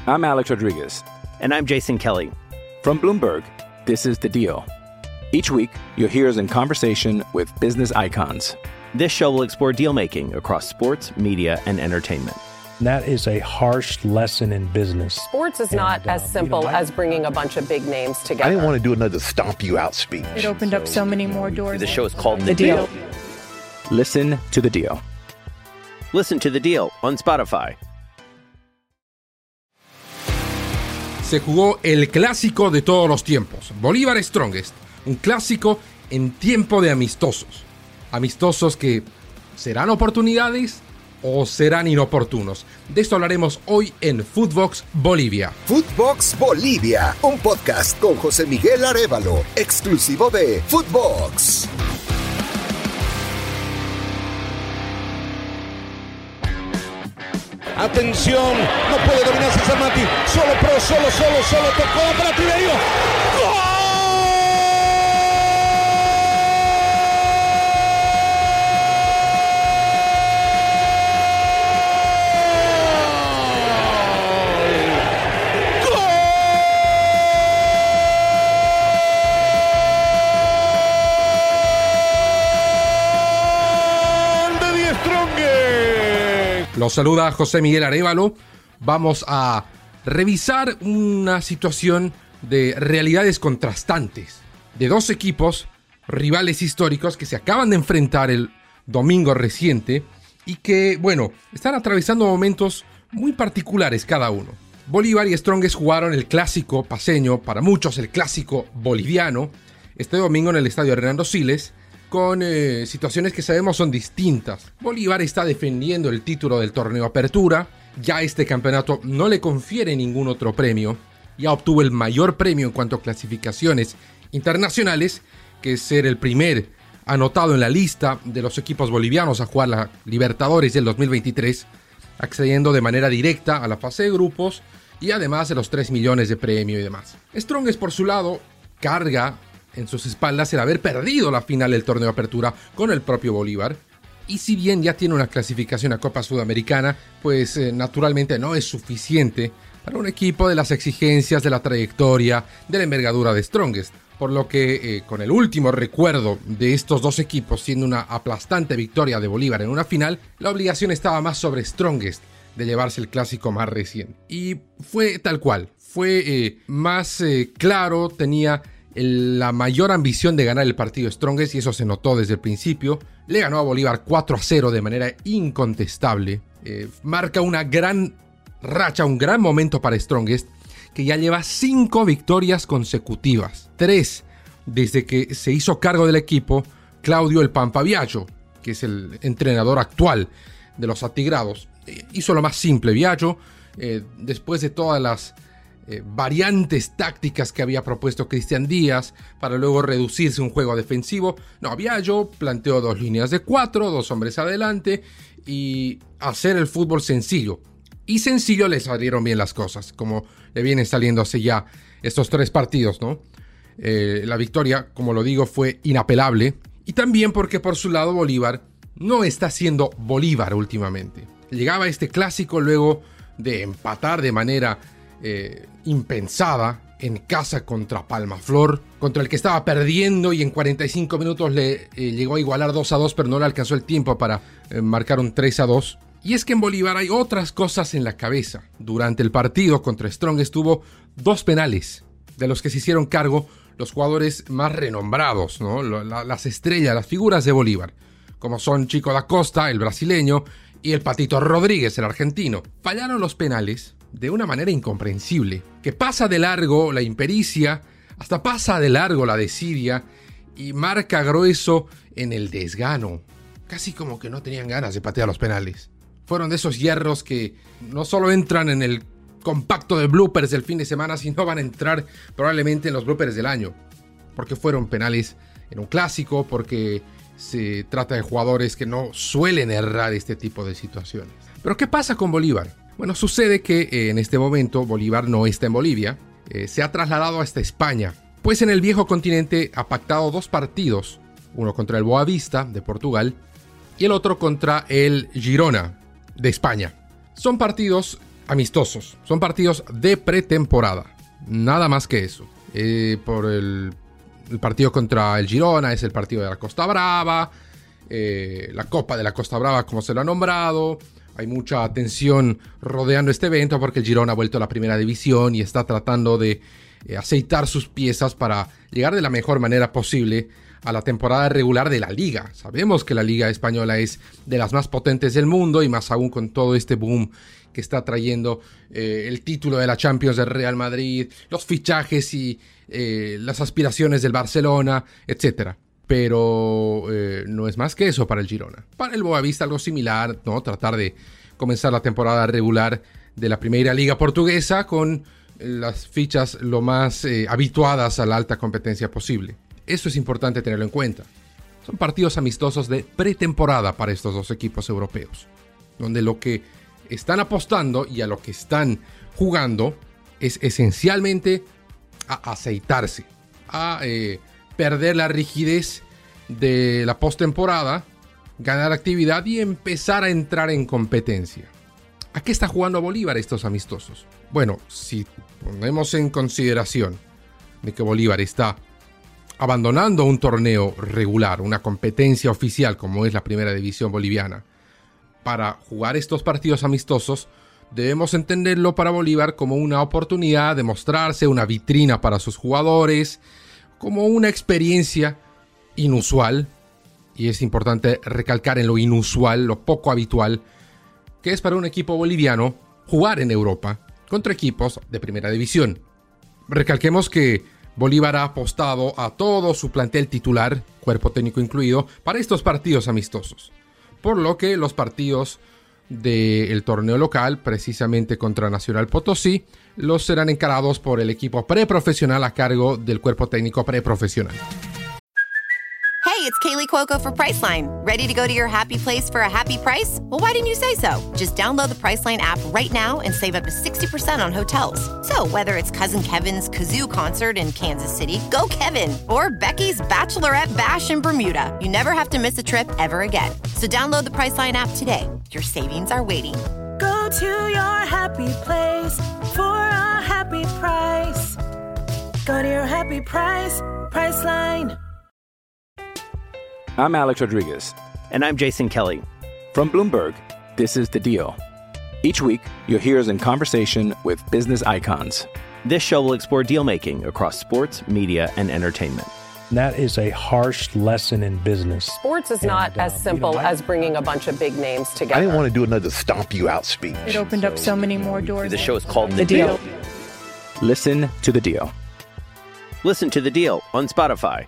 I'm Alex Rodriguez. And I'm Jason Kelly. From Bloomberg, this is The Deal. Each week, you'll hear us in conversation with business icons. This show will explore deal-making across sports, media, and entertainment. That is a harsh lesson in business. Sports is not as simple as bringing a bunch of big names together. I didn't want to do another stomp you out speech. It opened up so many more doors. The show is called The Deal. Listen to The Deal. Listen to The Deal on Spotify. Se jugó el clásico de todos los tiempos, Bolívar Strongest, un clásico en tiempo de amistosos. Amistosos que serán oportunidades o serán inoportunos. De esto hablaremos hoy en Footbox Bolivia. Footbox Bolivia, un podcast con José Miguel Arévalo, exclusivo de Footbox. Atención, no puede dominar César Mati. Solo tocó para Tiberio. ¡Gol! Los saluda José Miguel Arévalo. Vamos a revisar una situación de realidades contrastantes de dos equipos rivales históricos que se acaban de enfrentar el domingo reciente y que, bueno, están atravesando momentos muy particulares cada uno. Bolívar y Strongest jugaron el clásico paceño, para muchos el clásico boliviano, este domingo en el estadio Hernando Siles, con situaciones que sabemos son distintas. Bolívar está defendiendo el título del torneo Apertura. Ya este campeonato no le confiere ningún otro premio. Ya obtuvo el mayor premio en cuanto a clasificaciones internacionales, que es ser el primer anotado en la lista de los equipos bolivianos a jugar la Libertadores del 2023, accediendo de manera directa a la fase de grupos y además de los 3 millones de premio y demás. Strongest, por su lado, carga en sus espaldas el haber perdido la final del torneo Apertura con el propio Bolívar. Y si bien ya tiene una clasificación a Copa Sudamericana, pues naturalmente no es suficiente para un equipo de las exigencias, de la trayectoria, de la envergadura de Strongest. Por lo que con el último recuerdo de estos dos equipos siendo una aplastante victoria de Bolívar en una final, la obligación estaba más sobre Strongest de llevarse el clásico más reciente. Y fue tal cual, fue más claro, tenía la mayor ambición de ganar el partido Strongest y eso se notó desde el principio. Le ganó a Bolívar 4-0 de manera incontestable. Marca una gran racha, un gran momento para Strongest, que ya lleva 5 victorias consecutivas. 3 desde que se hizo cargo del equipo Claudio El Pampa Biagio, que es el entrenador actual de los atigrados. Hizo lo más simple Biagio, después de todas las variantes tácticas que había propuesto Cristian Díaz para luego reducirse un juego defensivo. No, Biagio planteó 2 líneas de 4, 2 hombres adelante y hacer el fútbol sencillo. Y sencillo le salieron bien las cosas, como le vienen saliendo hace ya estos 3 partidos, ¿no? La victoria, como lo digo, fue inapelable. Y también porque por su lado Bolívar no está siendo Bolívar últimamente. Llegaba este clásico luego de empatar de manera impensada en casa contra Palmaflor, contra el que estaba perdiendo y en 45 minutos le llegó a igualar 2-2, pero no le alcanzó el tiempo para marcar un 3-2. Y es que en Bolívar hay otras cosas en la cabeza. Durante el partido contra Strongest tuvo 2 penales, de los que se hicieron cargo los jugadores más renombrados, ¿no? Las estrellas, las figuras de Bolívar, como son Chico da Costa, el brasileño, y el Patito Rodríguez, el argentino. Fallaron los penales de una manera incomprensible, que pasa de largo la impericia, hasta pasa de largo la desidia, y marca grueso en el desgano. Casi como que no tenían ganas de patear los penales. Fueron de esos hierros que no solo entran en el compacto de bloopers del fin de semana, sino van a entrar probablemente en los bloopers del año. Porque fueron penales en un clásico, porque se trata de jugadores que no suelen errar este tipo de situaciones. Pero ¿qué pasa con Bolívar? Bueno, sucede que en este momento Bolívar no está en Bolivia, se ha trasladado hasta España, pues en el viejo continente ha pactado 2 partidos, uno contra el Boavista de Portugal y el otro contra el Girona de España. Son partidos amistosos. Son partidos de pretemporada. Nada más que eso. Por el partido contra el Girona es el partido de la Costa Brava. La Copa de la Costa Brava, como se lo ha nombrado. Hay mucha atención rodeando este evento porque el Girona ha vuelto a la primera división y está tratando de aceitar sus piezas para llegar de la mejor manera posible a la temporada regular de la Liga. Sabemos que la Liga Española es de las más potentes del mundo y más aún con todo este boom que está trayendo el título de la Champions del Real Madrid, los fichajes y las aspiraciones del Barcelona, etc. Pero no es más que eso para el Girona. Para el Boavista algo similar, ¿no? Tratar de comenzar la temporada regular de la Primera Liga Portuguesa con las fichas lo más habituadas a la alta competencia posible. Eso es importante tenerlo en cuenta. Son partidos amistosos de pretemporada para estos dos equipos europeos, donde lo que están apostando y a lo que están jugando es esencialmente a aceitarse, a perder la rigidez de la postemporada, ganar actividad y empezar a entrar en competencia. ¿A qué está jugando Bolívar estos amistosos? Bueno, si ponemos en consideración de que Bolívar está abandonando un torneo regular, una competencia oficial como es la Primera División Boliviana, para jugar estos partidos amistosos, debemos entenderlo para Bolívar como una oportunidad de mostrarse, una vitrina para sus jugadores, como una experiencia inusual, y es importante recalcar en lo inusual, lo poco habitual, que es para un equipo boliviano jugar en Europa contra equipos de primera división. Recalquemos que Bolívar ha apostado a todo su plantel titular, cuerpo técnico incluido, para estos partidos amistosos, por lo que los partidos del torneo local, precisamente contra Nacional Potosí, los serán encarados por el equipo preprofesional a cargo del cuerpo técnico preprofesional. Hey, it's Kaylee Cuoco for Priceline. Ready to go to your happy place for a happy price? Well, why didn't you say so? Just download the Priceline app right now and save up to 60% on hotels. So whether it's Cousin Kevin's Kazoo Concert in Kansas City, go Kevin, or Becky's Bachelorette Bash in Bermuda, you never have to miss a trip ever again. So download the Priceline app today. Your savings are waiting. Go to your happy place for a happy price. Go to your happy price, Priceline. I'm Alex Rodriguez. And I'm Jason Kelly. From Bloomberg, this is The Deal. Each week, you'll hear us in conversation with business icons. This show will explore deal-making across sports, media, and entertainment. That is a harsh lesson in business. Sports is not as simple as bringing a bunch of big names together. I didn't want to do another stomp you out speech. It opened up so many more doors. The show is called The Deal. Listen to The Deal. Listen to The Deal on Spotify.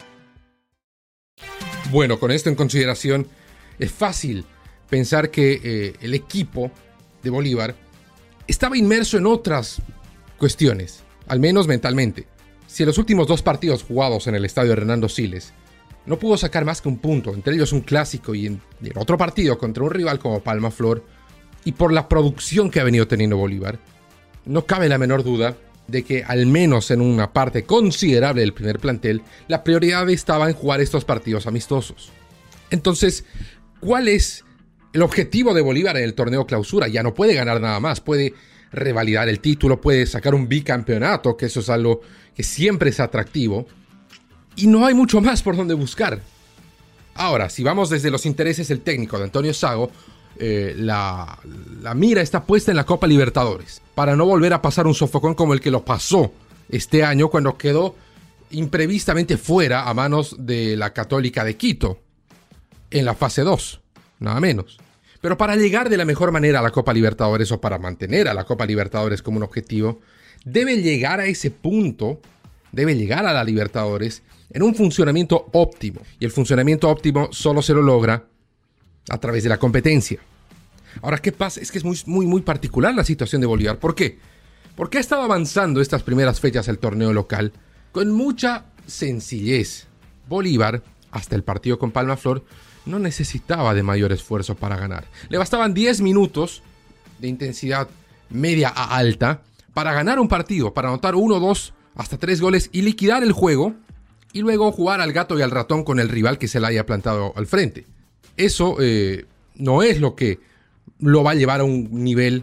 Bueno, con esto en consideración, es fácil pensar que el equipo de Bolívar estaba inmerso en otras cuestiones, al menos mentalmente. Si en los últimos 2 partidos jugados en el estadio Hernando Siles no pudo sacar más que un punto, entre ellos un clásico y en otro partido contra un rival como Palma Flor, y por la producción que ha venido teniendo Bolívar, no cabe la menor duda de que al menos en una parte considerable del primer plantel, la prioridad estaba en jugar estos partidos amistosos. Entonces, ¿cuál es el objetivo de Bolívar en el torneo clausura? Ya no puede ganar nada más, puede revalidar el título, puede sacar un bicampeonato, que eso es algo que siempre es atractivo, y no hay mucho más por donde buscar. Ahora, si vamos desde los intereses del técnico de Antonio Sago, la mira está puesta en la Copa Libertadores, para no volver a pasar un sofocón como el que lo pasó este año cuando quedó imprevistamente fuera a manos de la Católica de Quito en la fase 2, nada menos. Pero para llegar de la mejor manera a la Copa Libertadores, o para mantener a la Copa Libertadores como un objetivo, debe llegar a ese punto, debe llegar a la Libertadores en un funcionamiento óptimo, y el funcionamiento óptimo solo se lo logra a través de la competencia. Ahora, ¿qué pasa? Es que es muy particular la situación de Bolívar. ¿Por qué? Porque ha estado avanzando estas primeras fechas del torneo local con mucha sencillez. Bolívar, hasta el partido con Palma Flor, no necesitaba de mayor esfuerzo para ganar. Le bastaban 10 minutos de intensidad media a alta para ganar un partido, para anotar 1, 2, hasta 3 goles y liquidar el juego, y luego jugar al gato y al ratón con el rival que se le haya plantado al frente. Eso no es lo que lo va a llevar a un nivel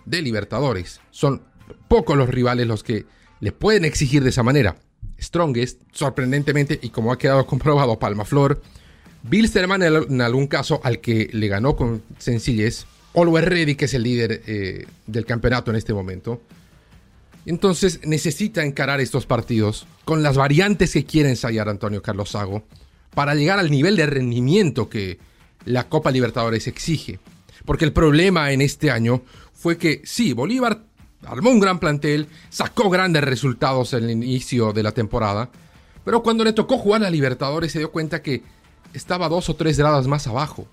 de Libertadores. Son pocos los rivales los que le pueden exigir de esa manera. Strongest, sorprendentemente, y como ha quedado comprobado, Palmaflor, Wilstermann en algún caso al que le ganó con sencillez, Always Ready, que es el líder del campeonato en este momento. Entonces necesita encarar estos partidos con las variantes que quiere ensayar Antonio Carlos Sago para llegar al nivel de rendimiento que la Copa Libertadores exige. Porque el problema en este año fue que sí, Bolívar armó un gran plantel, sacó grandes resultados en el inicio de la temporada, pero cuando le tocó jugar a Libertadores se dio cuenta que estaba 2 o 3 grados más abajo.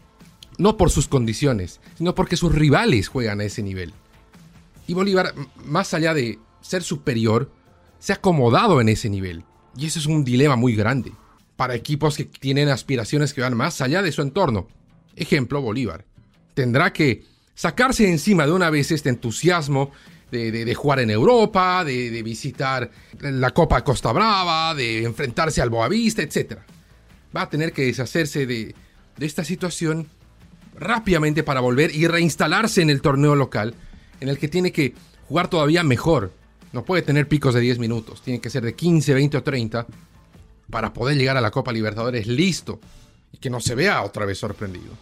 No por sus condiciones, sino porque sus rivales juegan a ese nivel. Y Bolívar, más allá de ser superior, se ha acomodado en ese nivel. Y eso es un dilema muy grande para equipos que tienen aspiraciones que van más allá de su entorno. Ejemplo, Bolívar. Tendrá que sacarse encima de una vez este entusiasmo de jugar en Europa, de visitar la Copa Costa Brava, de enfrentarse al Boavista, etc. Va a tener que deshacerse de esta situación rápidamente para volver y reinstalarse en el torneo local, en el que tiene que jugar todavía mejor. No puede tener picos de 10 minutos, tiene que ser de 15, 20 o 30 para poder llegar a la Copa Libertadores listo y que no se vea otra vez sorprendido.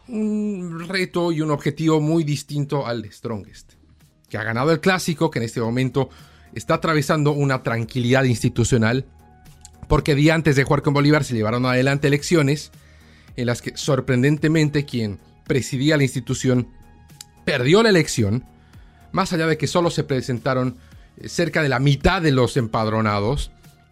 Un reto y un objetivo muy distinto al de Strongest, que ha ganado el Clásico, que en este momento está atravesando una tranquilidad institucional, porque día antes de jugar con Bolívar se llevaron adelante elecciones en las que sorprendentemente quien presidía la institución perdió la elección, más allá de que solo se presentaron cerca de la mitad de los empadronados.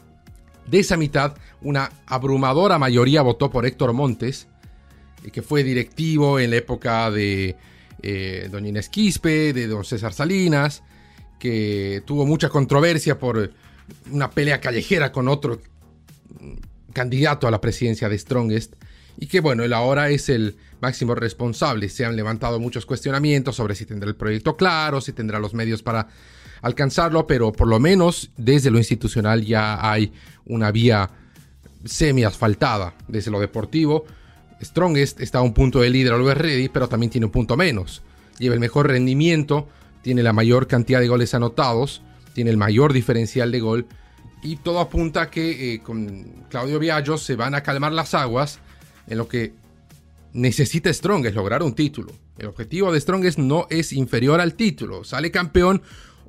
De esa mitad, una abrumadora mayoría votó por Héctor Montes, que fue directivo en la época de doña Inés Quispe, de don César Salinas, que tuvo mucha controversia por una pelea callejera con otro candidato a la presidencia de Strongest, y que bueno, él ahora es el máximo responsable. Se han levantado muchos cuestionamientos sobre si tendrá el proyecto claro, si tendrá los medios para alcanzarlo, pero por lo menos desde lo institucional ya hay una vía semi-asfaltada. Desde lo deportivo, Strongest está a un punto de líder Always Ready, pero también tiene un punto menos. Lleva el mejor rendimiento, tiene la mayor cantidad de goles anotados, tiene el mayor diferencial de gol, y todo apunta a que con Claudio Biagio se van a calmar las aguas en lo que necesita Strongest, lograr un título. El objetivo de Strongest no es inferior al título. Sale campeón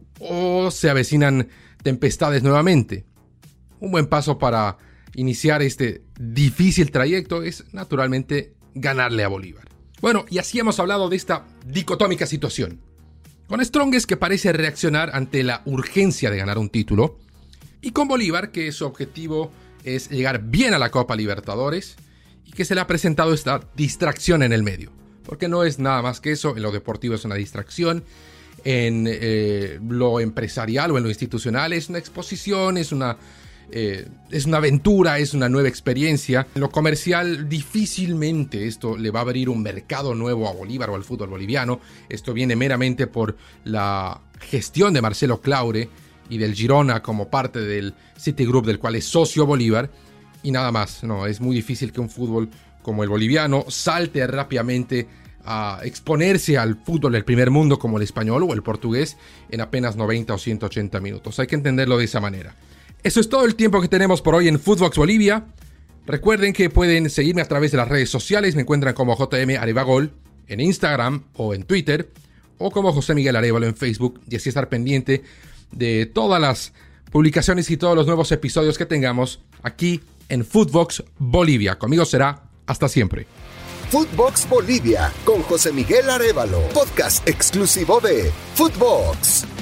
o se avecinan tempestades nuevamente. Un buen paso para iniciar este difícil trayecto es naturalmente ganarle a Bolívar. Bueno, y así hemos hablado de esta dicotómica situación. Con Strongest, que parece reaccionar ante la urgencia de ganar un título, y con Bolívar, que su objetivo es llegar bien a la Copa Libertadores, y que se le ha presentado esta distracción en el medio. Porque no es nada más que eso. En lo deportivo es una distracción, en lo empresarial o en lo institucional es una exposición, es una aventura, es una nueva experiencia. En lo comercial difícilmente esto le va a abrir un mercado nuevo a Bolívar o al fútbol boliviano. Esto viene meramente por la gestión de Marcelo Claure y del Girona como parte del Citigroup, del cual es socio Bolívar, y nada más. No, es muy difícil que un fútbol como el boliviano salte rápidamente a exponerse al fútbol del primer mundo como el español o el portugués en apenas 90 o 180 minutos. Hay que entenderlo de esa manera. Eso es todo el tiempo que tenemos por hoy en Footbox Bolivia. Recuerden que pueden seguirme a través de las redes sociales. Me encuentran como JM Arevagol en Instagram o en Twitter, o como José Miguel Arevalo en Facebook, y así estar pendiente de todas las publicaciones y todos los nuevos episodios que tengamos aquí en Footbox Bolivia. Conmigo será hasta siempre. Footbox Bolivia con José Miguel Arevalo, podcast exclusivo de Footbox.